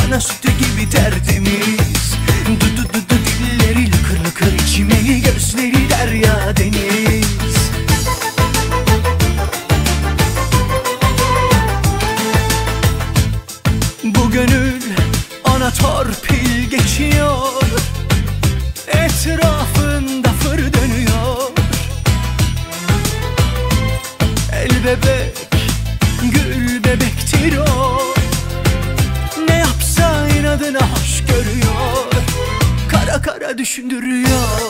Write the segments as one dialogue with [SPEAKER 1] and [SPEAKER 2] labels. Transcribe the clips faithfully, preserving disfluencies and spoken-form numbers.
[SPEAKER 1] ana sütü gibi tertemiz. Du du du du dilleri lıkır lıkır içmeli, gözleri derya deniz. Bu gönül ana torpil geçiyor, etrafında fır dönüyor. El bebek, gül bebektir o, ne yapsa inadına hoş görüyor, kara kara düşündürüyor.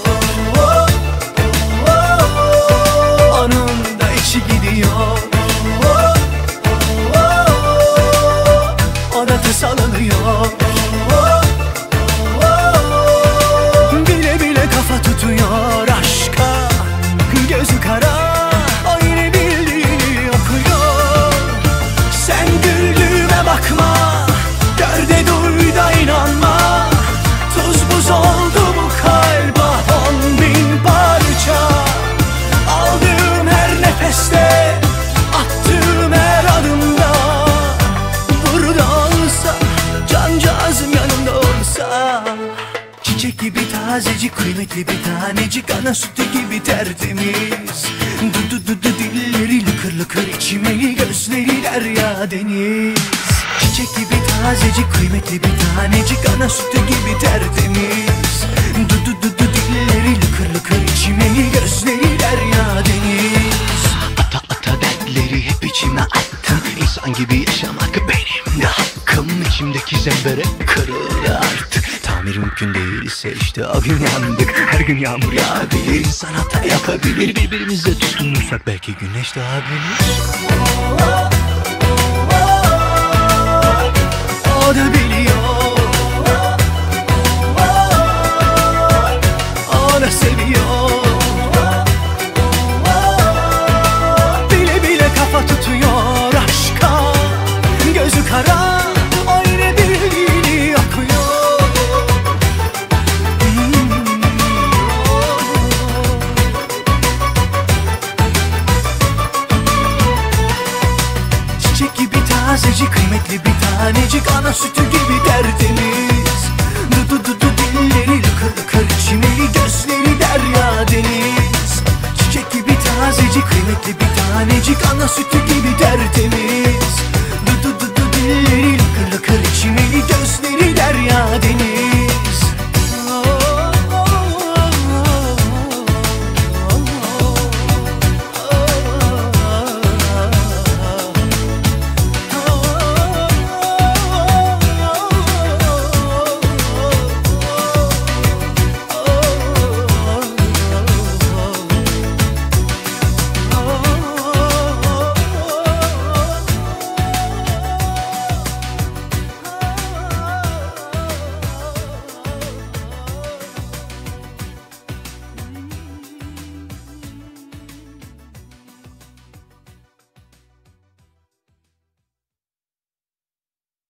[SPEAKER 1] Onun da içi gidiyor, o da tasalanıyor. Bile bile kafa tutuyor aşka, gözü kara, o yine bildiğini okuyor. Sen güldüğüme bakma, gör de duy da inanma. Tuz buz oldu bu kalba on bin parça. Aldığım her nefeste, attığım her adımda, burada olsa, cancağızım yanımda olsa. Çiçek gibi tazecik, kıymetli bir tanecik, ana sütü gibi tertemiz. Du du du du dilleri lıkır lıkır içmeli, gözleri derya deniz. Çiçek gibi tazecik, kıymetli bir tanecik, ana sütü gibi tertemiz. Du du du du dilleri lıkır lıkır içmeli, gözleri derya deniz. Ata ata dertleri hep içime attım, İnsan gibi yaşamak benim de hakkım. İçimdeki zembere kırıldı artık, tamir mümkün değilse işte o gün yandık. Her gün yağmur yağabilir, insan hata yapabilir. Birbirimize tutunursak belki güneş doğabilir. O da biliyor, o da seviyor. Bile bile kafa tutuyor aşka, gözü kara, o yine bildiğini okuyor. hmm. Çiçek gibi tazecik, kıymetli bir tanecik, ana sütü gibi tertemiz. Du du du du dilleri lıkır lıkır içmeli, gözleri derya deniz. Çiçek gibi tazecik, kıymetli bir tanecik, ana sütü gibi tertemiz. Du du du du dilleri